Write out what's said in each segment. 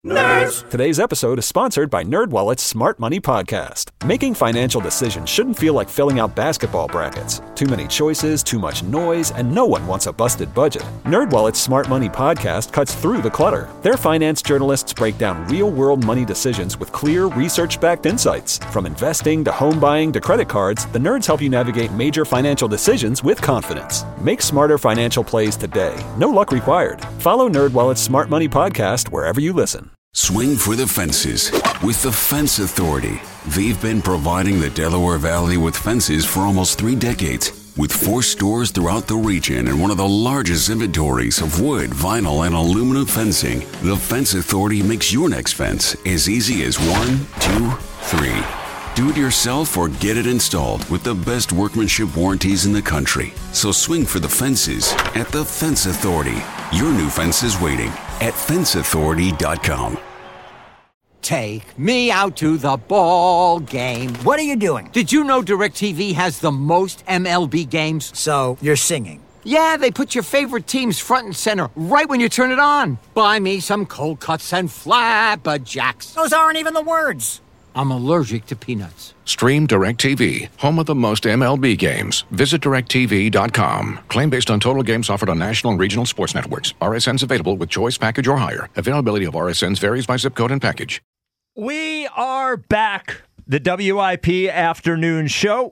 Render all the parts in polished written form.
Nerds! Today's episode is sponsored by NerdWallet's Smart Money Podcast. Making financial decisions shouldn't feel like filling out basketball brackets. Too many choices, too much noise, and no one wants a busted budget. NerdWallet's Smart Money Podcast cuts through the clutter. Their finance journalists break down real-world money decisions with clear, research-backed insights. From investing to home buying to credit cards, the nerds help you navigate major financial decisions with confidence. Make smarter financial plays today. No luck required. Follow NerdWallet's Smart Money Podcast wherever you listen. Swing for the fences with the Fence Authority. They've been providing the Delaware Valley with fences for almost 3 decades. With 4 stores throughout the region and one of the largest inventories of wood, vinyl, and aluminum fencing, the Fence Authority makes your next fence as easy as 1, 2, 3. Do it yourself or get it installed with the best workmanship warranties in the country. So swing for the fences at the Fence Authority. Your new fence is waiting at fenceauthority.com. Take me out to the ball game. What are you doing? Did you know DirecTV has the most MLB games? So, you're singing. Yeah, they put your favorite teams front and center right when you turn it on. Buy me some cold cuts and flapjacks. Those aren't even the words. I'm allergic to peanuts. Stream DirecTV, home of the most MLB games. Visit DirecTV.com. Claim based on total games offered on national and regional sports networks. RSNs available with choice package or higher. Availability of RSNs varies by zip code and package. We are back. The WIP Afternoon Show.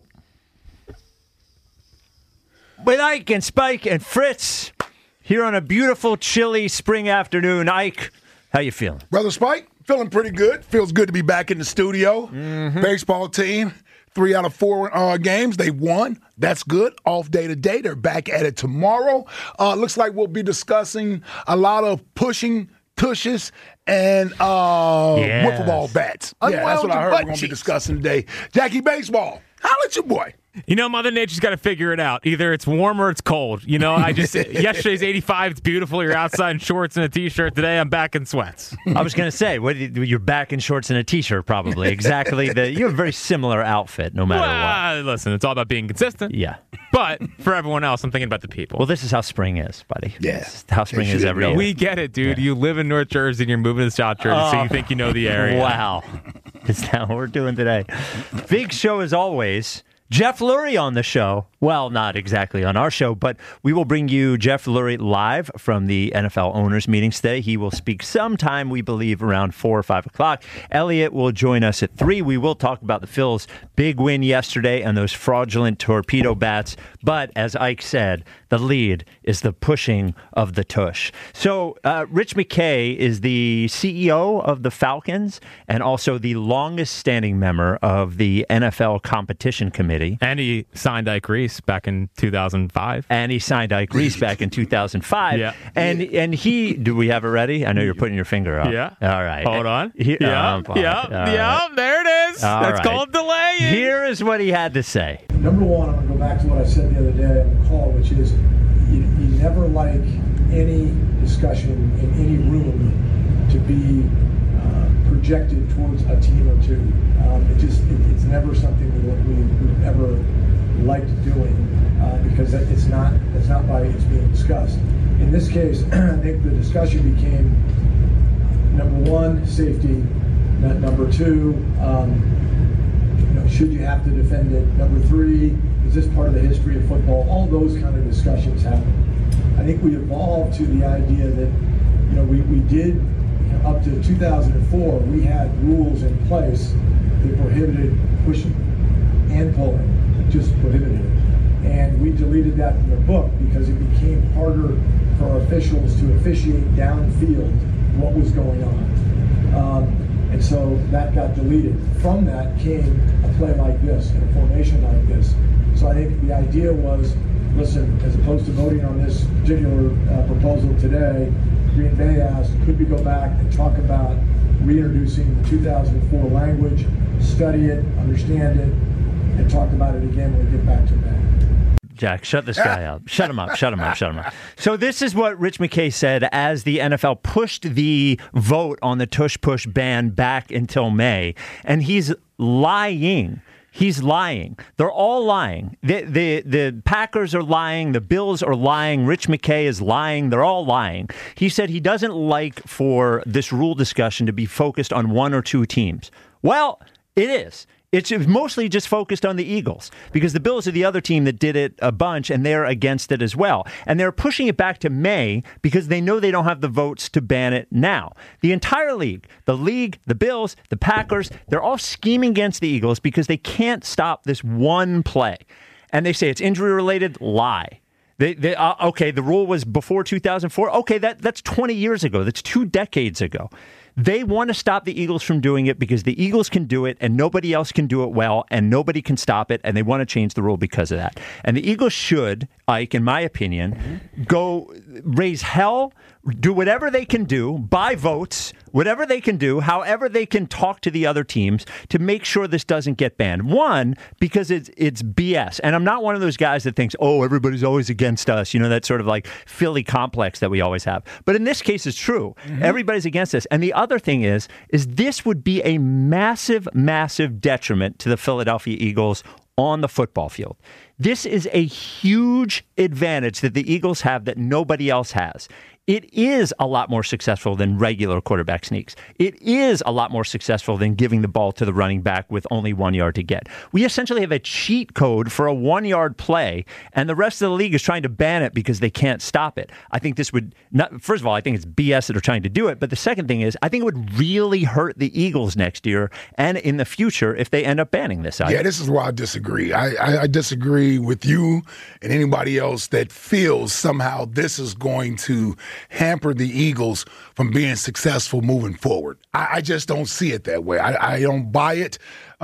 With Ike and Spike and Fritz. Here on a beautiful, chilly spring afternoon. Ike, how you feeling? Brother Spike? Feeling pretty good. Feels good to be back in the studio. Baseball team, 3 out of 4 games. They won. That's good. Off day today. They're back at it tomorrow. Looks like we'll be discussing a lot of pushing, tushes, and wiffle ball bats. Yeah, that's what I heard we're going to be discussing today. Jackie Baseball, holla at your boy. You know, Mother Nature's got to figure it out. Either it's warm or it's cold. You know, yesterday's 85. It's beautiful. You're outside in shorts and a T-shirt. Today, I'm back in sweats. I was going to say, you're back in shorts and a T-shirt, probably. Exactly. You have a very similar outfit, no matter what. Listen, it's all about being consistent. Yeah. But for everyone else, I'm thinking about the people. Well, this is how spring is, buddy. Yeah. This is how spring is every year. We get it, dude. Yeah. You live in North Jersey and you're moving to South Jersey, so you think you know the area. Wow. Is that what we're doing today? Big show as always. Jeff Lurie on the show. Well, not exactly on our show, but we will bring you Jeff Lurie live from the NFL owners meetings today. He will speak sometime, we believe, around 4 or 5 o'clock. Elliot will join us at 3. We will talk about the Phils' big win yesterday and those fraudulent torpedo bats. But as Ike said, the lead is the pushing of the tush. So Rich McKay is the CEO of the Falcons and also the longest standing member of the NFL Competition Committee. And he signed Ike Reese back in 2005. And he signed Ike Reese back in 2005. Yeah. And he, do we have it ready? I know you're putting your finger up. Yeah. All right. Hold on. There it is. That's called delaying. Here is what he had to say. Number one, I'm going to go back to what I said the other day on the call, which is you never like any discussion in any room to be projected towards a team or two. It's never something we've ever liked doing because that's not why it's being discussed. In this case, I think the discussion became number one, safety. Number two, should you have to defend it? Number three, is this part of the history of football? All those kind of discussions happen. I think we evolved to the idea that we did. Up to 2004, we had rules in place that prohibited pushing and pulling, just prohibited it. And we deleted that from the book because it became harder for our officials to officiate downfield what was going on. And so that got deleted. From that came a play like this and a formation like this. So I think the idea was, listen, as opposed to voting on this particular proposal today, Green Bay asked, could we go back and talk about reintroducing the 2004 language, study it, understand it, and talk about it again when we get back to May. Jack, shut this guy up. Shut him up. So this is what Rich McKay said as the NFL pushed the vote on the tush-push ban back until May, and he's lying. He's lying. They're all lying. The Packers are lying. The Bills are lying. Rich McKay is lying. They're all lying. He said he doesn't like for this rule discussion to be focused on one or two teams. Well, it is. It's mostly just focused on the Eagles because the Bills are the other team that did it a bunch, and they're against it as well. And they're pushing it back to May because they know they don't have the votes to ban it now. The entire league, the Bills, the Packers, they're all scheming against the Eagles because they can't stop this one play. And they say it's injury-related. Lie. Okay, the rule was before 2004. Okay, that's 20 years ago. That's 2 decades ago. They want to stop the Eagles from doing it because the Eagles can do it and nobody else can do it well and nobody can stop it, and they want to change the rule because of that. And the Eagles should, Ike, in my opinion, go raise hell, do whatever they can do, buy votes, whatever they can do, however they can talk to the other teams to make sure this doesn't get banned. One, because it's BS. And I'm not one of those guys that thinks, oh, everybody's always against us. You know, that sort of like Philly complex that we always have. But in this case, it's true. Everybody's against us. And the other thing is this would be a massive, massive detriment to the Philadelphia Eagles on the football field. This is a huge advantage that the Eagles have that nobody else has. It is a lot more successful than regular quarterback sneaks. It is a lot more successful than giving the ball to the running back with only 1 yard to get. We essentially have a cheat code for a 1 yard play, and the rest of the league is trying to ban it because they can't stop it. I think this would not, first of all, I think it's BS that they're trying to do it, but the second thing is I think it would really hurt the Eagles next year and in the future if they end up banning this. Yeah, this is where I disagree. I disagree with you and anybody else that feels somehow this is going to hamper the Eagles from being successful moving forward. I just don't see it that way. I don't buy it.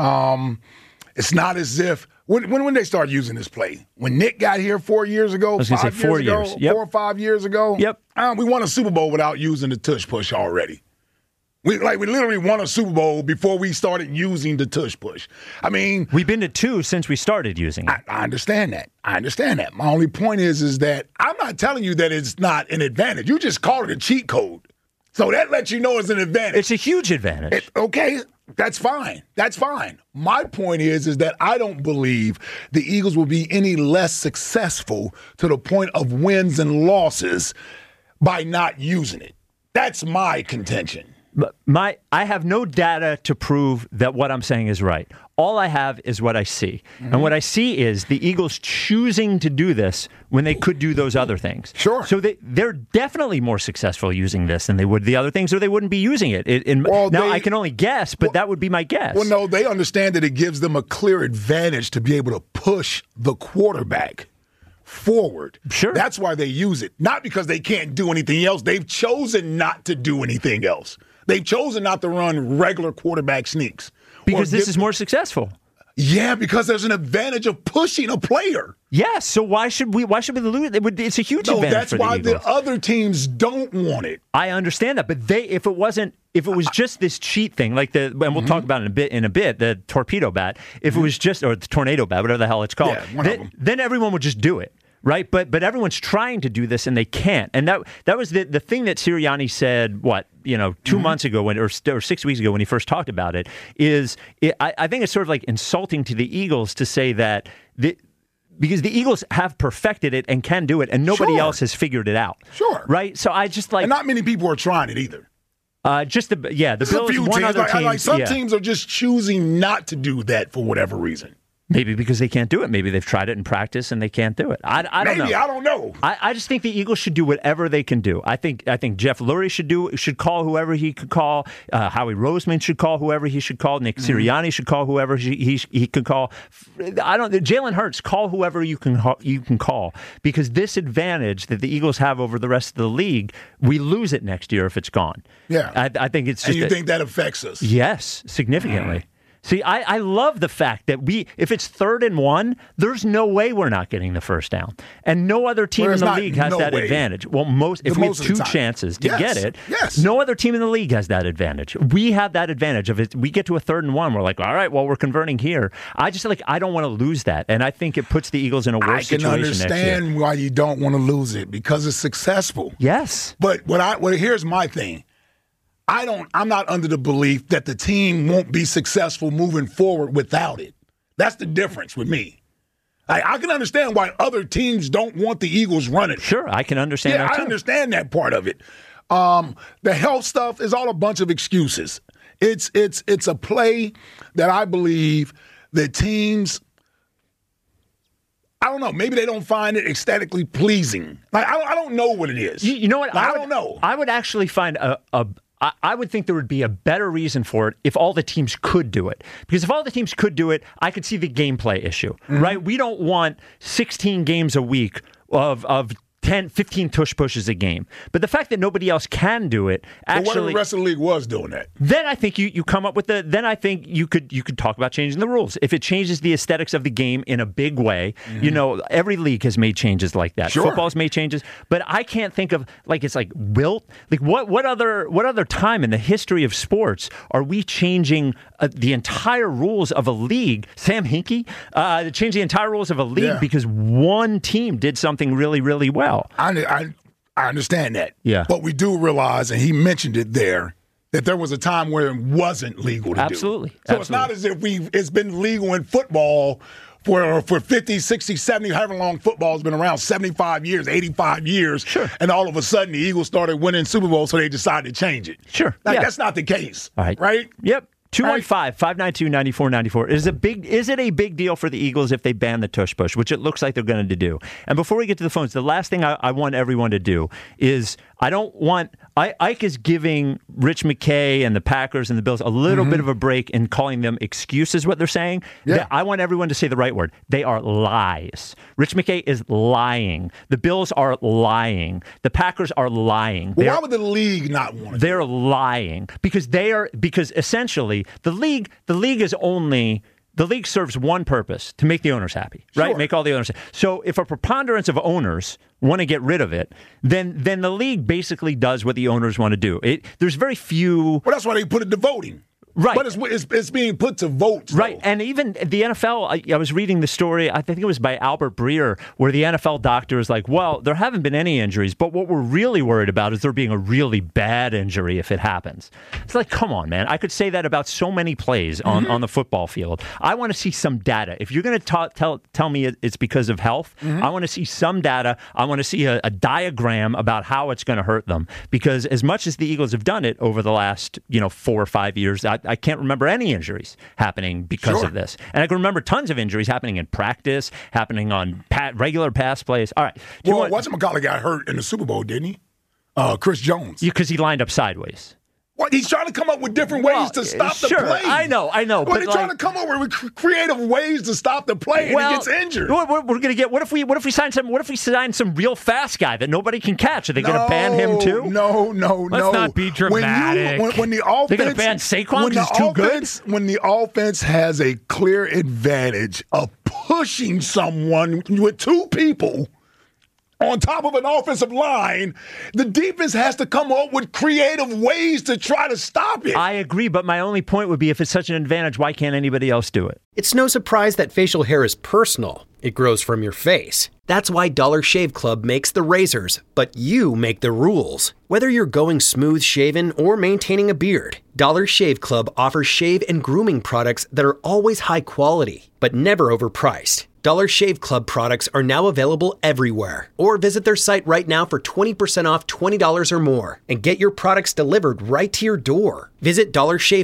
It's not as if when they started using this play. When Nick got here 4 years ago, 4 or 5 years ago. Yep. We won a Super Bowl without using the tush push already. We literally won a Super Bowl before we started using the tush push. I mean, we've been to 2 since we started using it. I understand that. My only point is that I'm not telling you that it's not an advantage. You just call it a cheat code. So that lets you know it's an advantage. It's a huge advantage. Okay, that's fine. My point is that I don't believe the Eagles will be any less successful to the point of wins and losses by not using it. That's my contention. I have no data to prove that what I'm saying is right. All I have is what I see. And what I see is the Eagles choosing to do this when they could do those other things. Sure. So they're definitely more successful using this than they would the other things, or they wouldn't be using it. I can only guess, but that would be my guess. Well, no, they understand that it gives them a clear advantage to be able to push the quarterback forward. Sure. That's why they use it. Not because they can't do anything else. They've chosen not to do anything else. They've chosen not to run regular quarterback sneaks. Because this is more successful. Yeah, because there's an advantage of pushing a player. Yes, so why should we lose it? It's a huge advantage that's for the why Eagles. The other teams don't want it. I understand that, but if it was just this cheat thing, like and we'll talk about it in a bit, the torpedo bat, if it was just, or the tornado bat, whatever the hell it's called, then everyone would just do it. Right, but everyone's trying to do this and they can't, and that was the thing that Sirianni said. 2 months ago, or 6 weeks ago, when he first talked about it, I think it's sort of like insulting to the Eagles to say that because the Eagles have perfected it and can do it, and nobody else has figured it out. Sure, right. So I just and not many people are trying it either. The Bills, one other team. Some teams are just choosing not to do that for whatever reason. Maybe because they can't do it. Maybe they've tried it in practice and they can't do it. I don't know. Maybe, I don't know. I just think the Eagles should do whatever they can do. I think Jeff Lurie should call whoever he could call. Howie Roseman should call whoever he should call. Nick Sirianni should call whoever he could call. Jalen Hurts, call whoever you can call, because this advantage that the Eagles have over the rest of the league, we lose it next year if it's gone. Yeah, I think it's. And you think that affects us? Yes, significantly. See, I love the fact that if it's 3rd and 1, there's no way we're not getting the first down. And no other team in the league has that advantage. Well, if we have 2 chances to get it, no other team in the league has that advantage. We have that advantage of it. We get to a 3rd and 1, we're like, all right, well, we're converting here. I don't want to lose that. And I think it puts the Eagles in a worse situation next year. I can understand why you don't want to lose it, because it's successful. Yes. But here's my thing. I'm not under the belief that the team won't be successful moving forward without it. That's the difference with me. I can understand why other teams don't want the Eagles running. Sure, I can understand that too. I understand that part of it. The health stuff is all a bunch of excuses. It's a play that I believe that teams, I don't know, maybe they don't find it aesthetically pleasing. Like I don't know what it is. You know what? Like, I don't know. I would actually find I would think there would be a better reason for it if all the teams could do it. Because if all the teams could do it, I could see the gameplay issue, right? We don't want 16 games a week of 10, 15 tush pushes a game. But the fact that nobody else can do it actually... But what if the rest of the league was doing that? Then I think you come up with then I think you could talk about changing the rules. If it changes the aesthetics of the game in a big way, every league has made changes like that. Sure. Football's made changes, but I can't think of it's like wilt. Like what other time in the history of sports are we changing the entire rules of a league? Sam Hinkie to change the entire rules of a league because one team did something really, really well. I understand that. Yeah. But we do realize, and he mentioned it there, that there was a time where it wasn't legal to do. Absolutely. So it's not as if it's been legal in football for 50, 60, 70, however long football's been around, 75 years, 85 years. Sure. And all of a sudden the Eagles started winning Super Bowls, so they decided to change it. Sure. That's not the case. All right. Right? Yep. 215-592-9494. Is it a big deal for the Eagles if they ban the tush push, which it looks like they're going to do? And before we get to the phones, the last thing I want everyone to do is Ike is giving Rich McKay and the Packers and the Bills a little bit of a break in calling them excuses, what they're saying. Yeah. I want everyone to say the right word. They are lies. Rich McKay is lying. The Bills are lying. The Packers are lying. Well, why would the league not want to? They're lying because essentially the league serves one purpose, to make the owners happy, right? Sure. Make all the owners happy. So if a preponderance of owners want to get rid of it, then the league basically does what the owners want to do. There's very few... Well, that's why they put it to voting. Right. But it's being put to votes. Right. Though. And even the NFL, I was reading the story, I think it was by Albert Breer, where the NFL doctor is like, well, there haven't been any injuries, but what we're really worried about is there being a really bad injury if it happens. It's like, come on, man. I could say that about so many plays on the football field. I want to see some data. If you're going to tell me it's because of health, I want to see some data. I want to see a diagram about how it's going to hurt them. Because as much as the Eagles have done it over the last 4 or 5 years, I can't remember any injuries happening because of this. And I can remember tons of injuries happening in practice, happening on regular pass plays. All right. Well, whatchamacallit got hurt in the Super Bowl, didn't he? Chris Jones. Because he lined up sideways. What? He's trying to come up with different ways to stop the play. I know. Well, but he's trying to come up with creative ways to stop the play, and he gets injured. We're going to get. What if we sign some real fast guy that nobody can catch? Are they going to ban him too? No. Let's not be dramatic. When the offense, they're going to ban Saquon because he's too good. When the offense has a clear advantage of pushing someone with two people on top of an offensive line, the defense has to come up with creative ways to try to stop it. I agree, but my only point would be if it's such an advantage, why can't anybody else do it? It's no surprise that facial hair is personal. It grows from your face. That's why Dollar Shave Club makes the razors, but you make the rules. Whether you're going smooth shaven or maintaining a beard, Dollar Shave Club offers shave and grooming products that are always high quality, but never overpriced. Dollar Shave Club products are now available everywhere. Or visit their site right now for 20% off $20 or more and get your products delivered right to your door. Visit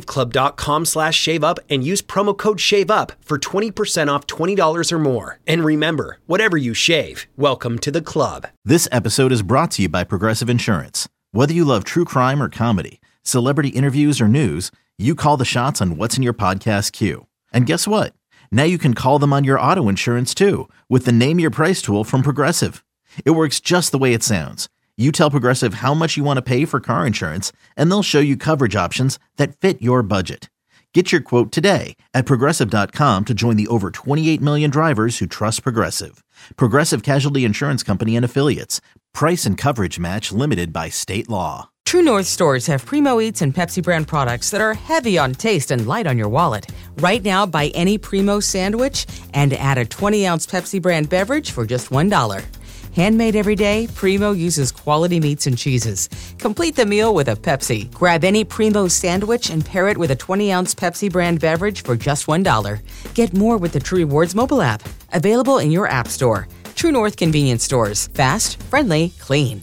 dollarshaveclub.com/shaveup and use promo code SHAVEUP for 20% off $20 or more. And remember, whatever you shave, welcome to the club. This episode is brought to you by Progressive Insurance. Whether you love true crime or comedy, celebrity interviews or news, you call the shots on what's in your podcast queue. And guess what? Now you can call them on your auto insurance too with the Name Your Price tool from Progressive. It works just the way it sounds. You tell Progressive how much you want to pay for car insurance, and they'll show you coverage options that fit your budget. Get your quote today at Progressive.com to join the over 28 million drivers who trust Progressive. Progressive Casualty Insurance Company and Affiliates. Price and coverage match limited by state law. True North stores have Primo Eats and Pepsi brand products that are heavy on taste and light on your wallet. Right now, buy any Primo sandwich and add a 20-ounce Pepsi brand beverage for just $1. Handmade every day, Primo uses quality meats and cheeses. Complete the meal with a Pepsi. Grab any Primo sandwich and pair it with a 20-ounce Pepsi brand beverage for just $1. Get more with the True Rewards mobile app. Available in your app store. True North convenience stores. Fast, friendly, clean.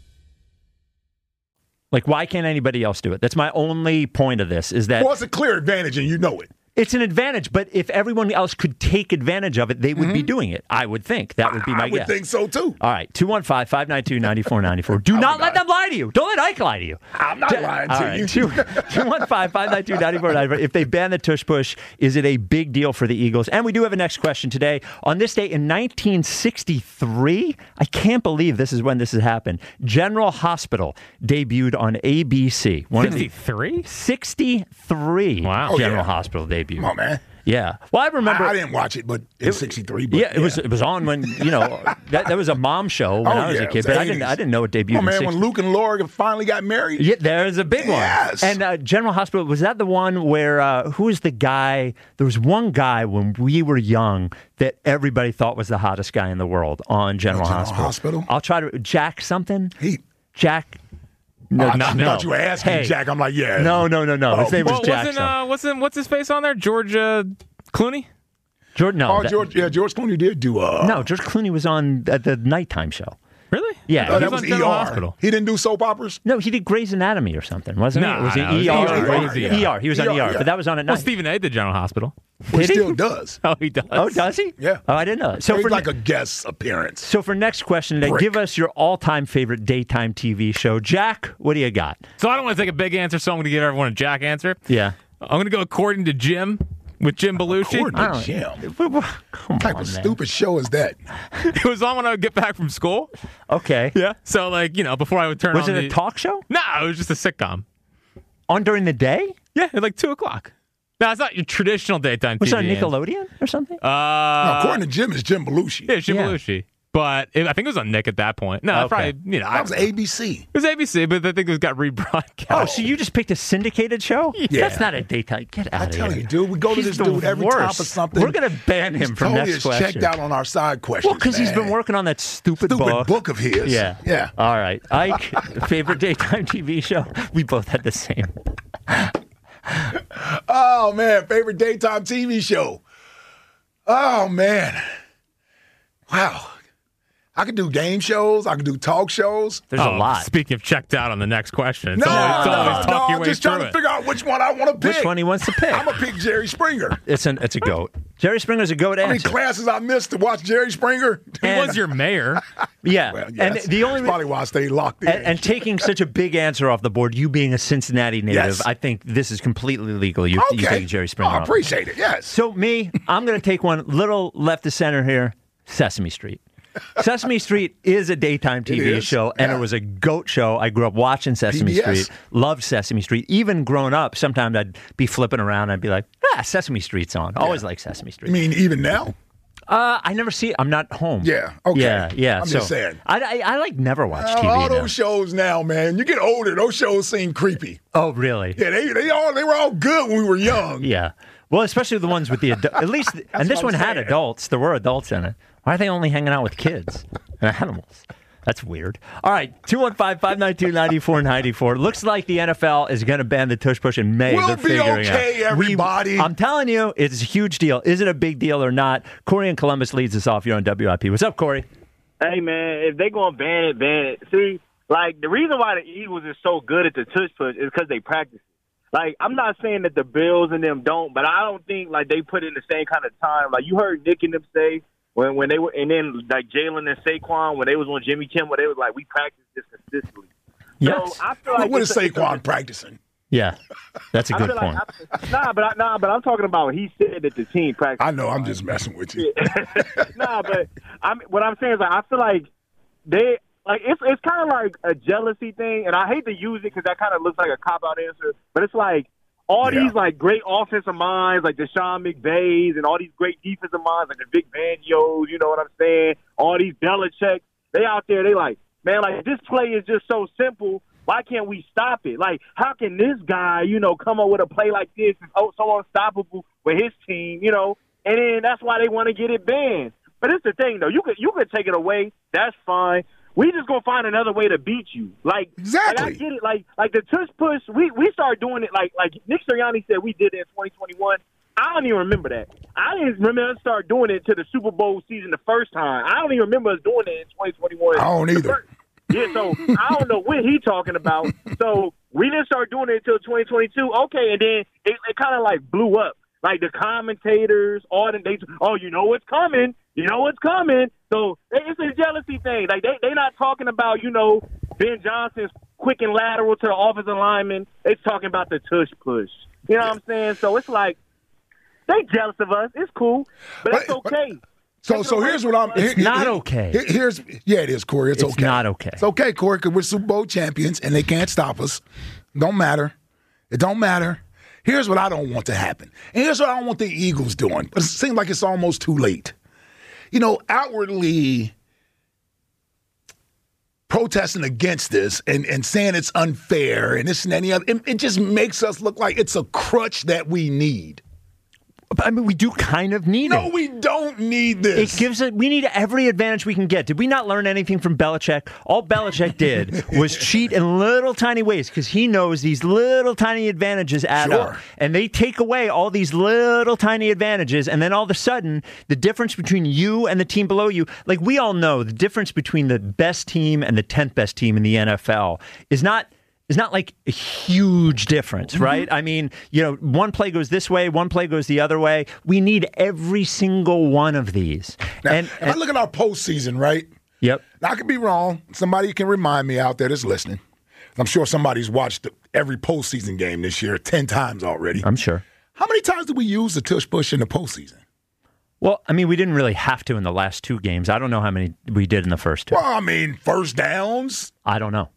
Like, why can't anybody else do it? That's my only point of this, is that... Well, it's a clear advantage, and you know it. It's an advantage, but if everyone else could take advantage of it, they would be doing it. I would think. That would be my guess. I would think so, too. All right, 215-592-9494. Do not let them lie to you. Don't let Ike lie to you. I'm not lying to you. 215-592-9494. If they ban the tush push, is it a big deal for the Eagles? And we do have a next question today. On this day in 1963, I can't believe this is when this has happened, General Hospital debuted on ABC. 63? 63. Wow. General Hospital debuted. Come on, man. Yeah. Well, I remember. I didn't watch it, but in '63. Yeah, it was on when that was a mom show when I was a kid, but I didn't know it debuted. Oh man, in when Luke and Laura finally got married. Yeah, there's a big one. Yes. And General Hospital, was that the one where who was the guy? There was one guy when we were young that everybody thought was the hottest guy in the world on General Hospital. I'll try to Jack something. Jack. No, I thought you were asking Jack. I'm like, yeah. No. His name was Jack. What's his face on there? George Clooney? George Clooney did do. No, George Clooney was on the nighttime show. Really? Yeah. That was ER. Hospital. He didn't do soap operas? No, he did Grey's Anatomy or something, wasn't it? Was it ER? ER. He was on ER, but that was on at night. Well, Stephen A. did General Hospital. He still does. Oh, he does. Oh, does he? Yeah. Oh, I didn't know that. So for like a guest appearance. So for next question today, give us your all-time favorite daytime TV show. Jack, what do you got? So I don't want to take a big answer, so I'm going to give everyone a Jack answer. Yeah. I'm going to go according to Jim with Jim Belushi. According to Jim? What type of stupid show is that? It was on when I would get back from school. Okay. Yeah. So, before I would turn on Was it a talk show? No, it was just a sitcom. On during the day? Yeah, at like 2 o'clock. No, it's not your traditional daytime TV. Was it on Nickelodeon or something? No, according to Jim, it's Jim Belushi. Yeah, Jim Belushi. But I think it was on Nick at that point. No, probably, that was ABC. It was ABC, but I think it got rebroadcast. Oh, so you just picked a syndicated show? Yeah. That's not a daytime. Get out of here. I tell you, dude, we go to this dude every time for something. We're going to ban him from next question. He's checked out on our side questions. Well, because he's been working on that stupid book of his. Yeah. All right. Ike, favorite daytime TV show? We both had the same. Oh, man. Favorite daytime TV show. Oh, man. Wow. I could do game shows. I could do talk shows. There's a lot. Speaking of checked out on the next question. No, I'm just trying to figure out which one I want to pick. Which one he wants to pick. I'm going to pick Jerry Springer. It's a goat. Jerry Springer's a goat answer. How many classes I missed to watch Jerry Springer? He was your mayor. Yeah. Well, and that's probably why I stayed locked in. And taking such a big answer off the board, you being a Cincinnati native, I think this is completely legal. You taking Jerry Springer off. I appreciate it, yes. So I'm going to take one little left to center here, Sesame Street. Sesame Street is a daytime TV show, and it was a goat show. I grew up watching Sesame Street, loved Sesame Street. Even growing up, sometimes I'd be flipping around and I'd be like, Sesame Street's on. Always like Sesame Street. You mean even now? I never see it. I'm not home. Yeah, okay. Yeah. I'm just saying. I never watch TV all now. those shows now, man. You get older, those shows seem creepy. Oh, really? Yeah, they were all good when we were young. Yeah. Well, especially the ones with the at least, and this one had adults. There were adults in it. Why are they only hanging out with kids and animals? That's weird. All right, 215-592-9494. Looks like the NFL is going to ban the tush push in May. We'll be okay, everybody. I'm telling you, it's a huge deal. Is it a big deal or not? Corey in Columbus leads us off here on WIP. What's up, Corey? Hey, man, if they're going to ban it, ban it. See, the reason why the Eagles is so good at the tush push is because they practice it. I'm not saying that the Bills and them don't, but I don't think, they put in the same kind of time. You heard Nick and them say, when they were, and then Jalen and Saquon, when they was on Jimmy Kimmel, they was like, we practice this consistently. Yes. So I feel like what is Saquon practicing? Yeah, that's a good point. But I'm talking about he said that the team practiced. I know, I'm just messing with you. But what I'm saying is I feel like they it's kind of like a jealousy thing, and I hate to use it because that kind of looks like a cop-out answer, but it's like all these great offensive minds like Deshaun McVays and all these great defensive minds like the Vic Fangios, you know what I'm saying? All these Belichick, they out there, they this play is just so simple. Why can't we stop it? How can this guy, come up with a play like this and so unstoppable with his team, and then that's why they want to get it banned. But it's the thing, though. You could take it away. That's fine. We just gonna find another way to beat you. Exactly. I get it. Like the tush push. We started doing it. Like Nick Sirianni said, we did it in 2021. I don't even remember that. I didn't remember us start doing it to the Super Bowl season the first time. I don't even remember us doing it in 2021. I don't either. Yeah, so I don't know what he talking about. So we didn't start doing it until 2022. Okay, and then it kind of like blew up. Like the commentators, you know what's coming. You know what's coming. So it's a jealousy thing. Like they not talking about, Ben Johnson's quick and lateral to the offensive lineman. It's talking about the tush push. You know what I'm saying? So it's like they jealous of us. It's cool, but it's okay. So here's what I'm. It's not okay. It is, Corey. It's okay. It's not okay. It's okay, Corey, because we're Super Bowl champions and they can't stop us. Don't matter. It don't matter. Here's what I don't want to happen. And here's what I don't want the Eagles doing. But it seems like it's almost too late. Outwardly protesting against this and saying it's unfair and this and any other, it just makes us look like it's a crutch that we need. I mean, we do kind of need it. No, we don't need this. We need every advantage we can get. Did we not learn anything from Belichick? All Belichick did was cheat in little tiny ways because he knows these little tiny advantages add up. And they take away all these little tiny advantages, and then all of a sudden, the difference between you and the team below you, like we all know, the difference between the best team and the 10th best team in the NFL is not like a huge difference, right? I mean, one play goes this way, one play goes the other way. We need every single one of these. Now, if I look at our postseason, right? Yep. Now, I could be wrong. Somebody can remind me out there that's listening. I'm sure somebody's watched every postseason game this year 10 times already. I'm sure. How many times did we use the tush push in the postseason? Well, I mean, we didn't really have to in the last two games. I don't know how many we did in the first two. Well, I mean, first downs? I don't know.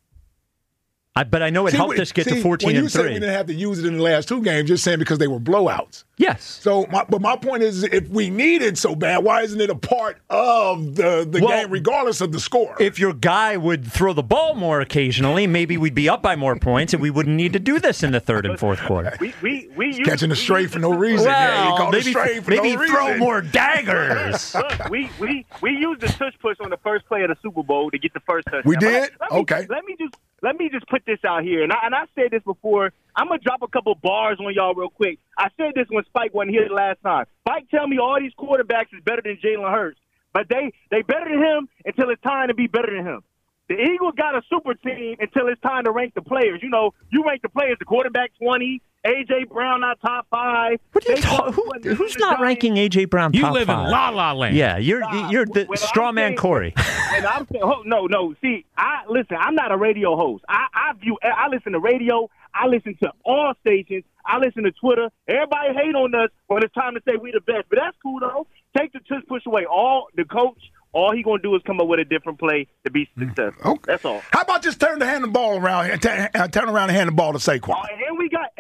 But I know it helped us get to 14-3. When you say we didn't have to use it in the last two games, you're saying because they were blowouts. Yes. So, my point is, if we need it so bad, why isn't it a part of the game, regardless of the score? If your guy would throw the ball more occasionally, maybe we'd be up by more points, and we wouldn't need to do this in the third and fourth quarter. We catching a stray for no reason. Well, maybe throw more daggers. Look, we used the tush push on the first play of the Super Bowl to get the first touchdown. We did? Okay. Let me just put this out here, and I said this before. I'm gonna drop a couple bars on y'all real quick. I said this when Spike wasn't here the last time. Spike tell me all these quarterbacks is better than Jalen Hurts, but they better than him until it's time to be better than him. The Eagles got a super team until it's time to rank the players. You rank the players, the quarterback 20, A.J. Brown not top 5. Who's not ranking A.J. Brown top 5? You live in la-la land. Yeah, you're the straw man Corey. And I'm saying, no. See, I'm not a radio host. I listen to radio. I listen to all stations. I listen to Twitter. Everybody hate on us when it's time to say we the best. But that's cool, though. Take the tush push away. The coach, all he going to do is come up with a different play to be successful. Okay. That's all. How about just turn the ball around and turn around and hand the ball to Saquon? And we got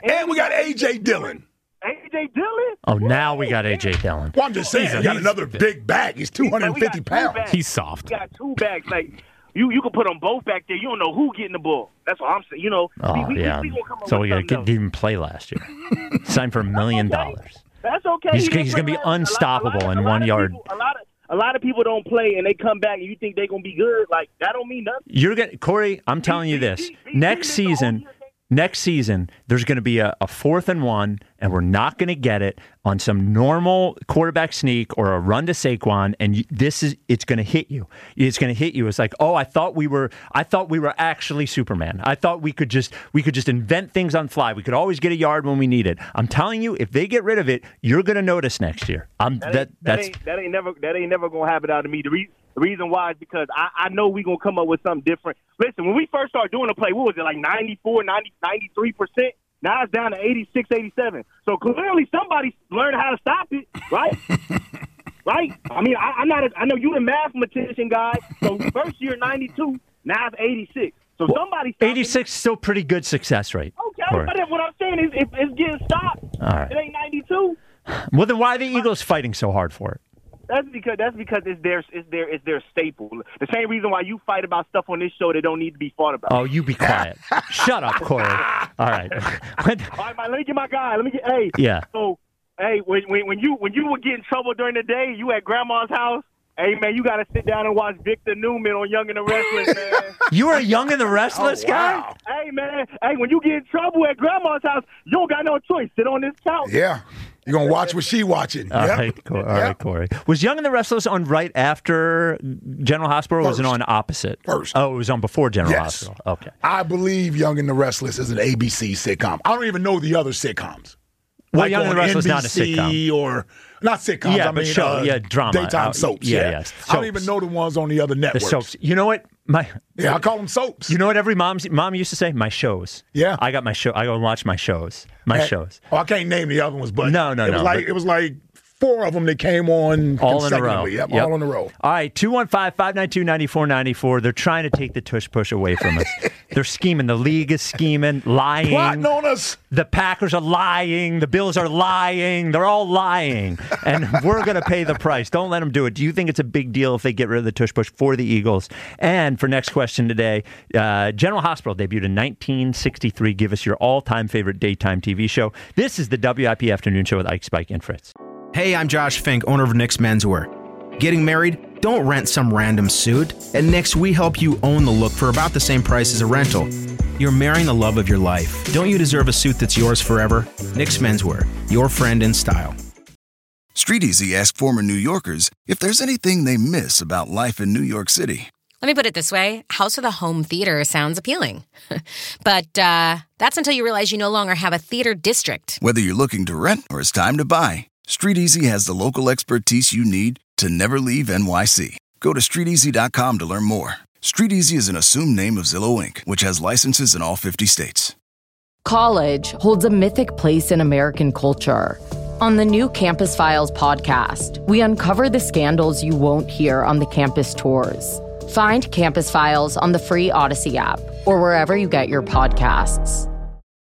A.J. Dillon. A.J. Dillon? Oh, now we got A.J. Dillon. Well, I'm just saying, he got another big bag. He's 250 pounds. He's soft. We got two bags. Like, you can put them both back there. You don't know who getting the ball. That's what I'm saying. We gonna come up so with we didn't even play last year. Signed for $1 million. That's okay. He's going to be unstoppable in 1 yard. A lot of people don't play and they come back and you think they're going to be good. Like, that don't mean nothing. Corey, I'm telling you this. Next season, there's going to be a 4th and 1, and we're not going to get it on some normal quarterback sneak or a run to Saquon, and it's going to hit you. It's going to hit you. It's like, oh, I thought we were actually Superman. I thought we could just invent things on the fly. We could always get a yard when we need it. I'm telling you, if they get rid of it, you're going to notice next year. That ain't never going to happen out of me. The reason why is because I know we're going to come up with something different. Listen, when we first started doing the play, what was it, like 94, 90, 93%? Now it's down to 86, 87. So clearly somebody learned how to stop it, right? Right? I mean, I know you're the mathematician guy. So first year 92, now it's 86. So somebody 86 is still pretty good success rate. Okay, but what I'm saying is it's getting stopped. All right. It ain't 92. Well, then why are the Eagles fighting so hard for it? That's because it's their staple. The same reason why you fight about stuff on this show that don't need to be fought about. Oh, you be quiet. Shut up, Corey. All right. All right, man, let me get my guy. Yeah. So Hey, when you would get in trouble during the day, you at grandma's house. Hey, man, you got to sit down and watch Victor Newman on Young and the Restless, man. You were Young and the Restless guy? Hey, man. Hey, when you get in trouble at grandma's house, you don't got no choice. Sit on this couch. Yeah. You're going to watch what she watching. All right, Corey. Was Young and the Restless on right after General Hospital, or was it on opposite? First. Oh, it was on before General Hospital. Okay. I believe Young and the Restless is an ABC sitcom. I don't even know the other sitcoms. Well, like Young and the Restless is not a NBC sitcom. Or not sitcoms. Yeah, I mean, drama. Daytime soaps. Yeah. I don't even know the ones on the other networks. The soaps. You know what? I call them soaps. You know what every mom used to say? My shows. Yeah. I got my show. I go and watch my shows. Shows. Oh, I can't name the other ones, but no. It was like 4 of them that came on all in a row. Yep, all in a row. All right, 215-592-9494. They're trying to take the tush push away from us. They're scheming. The league is scheming, lying. Plotting on us. The Packers are lying. The Bills are lying. They're all lying. And we're going to pay the price. Don't let them do it. Do you think it's a big deal if they get rid of the tush push for the Eagles? And for next question today, General Hospital debuted in 1963. Give us your all-time favorite daytime TV show. This is the WIP Afternoon Show with Ike, Spike, and Fritz. Hey, I'm Josh Fink, owner of Nick's Menswear. Getting married? Don't rent some random suit. At Nick's, we help you own the look for about the same price as a rental. You're marrying the love of your life. Don't you deserve a suit that's yours forever? Nick's Menswear, your friend in style. StreetEasy asked former New Yorkers if there's anything they miss about life in New York City. Let me put it this way. House with a home theater sounds appealing. But that's until you realize you no longer have a theater district. Whether you're looking to rent or it's time to buy, StreetEasy has the local expertise you need to never leave NYC. Go to StreetEasy.com to learn more. StreetEasy is an assumed name of Zillow Inc., which has licenses in all 50 states. College holds a mythic place in American culture. On the new Campus Files podcast, we uncover the scandals you won't hear on the campus tours. Find Campus Files on the free Odyssey app or wherever you get your podcasts.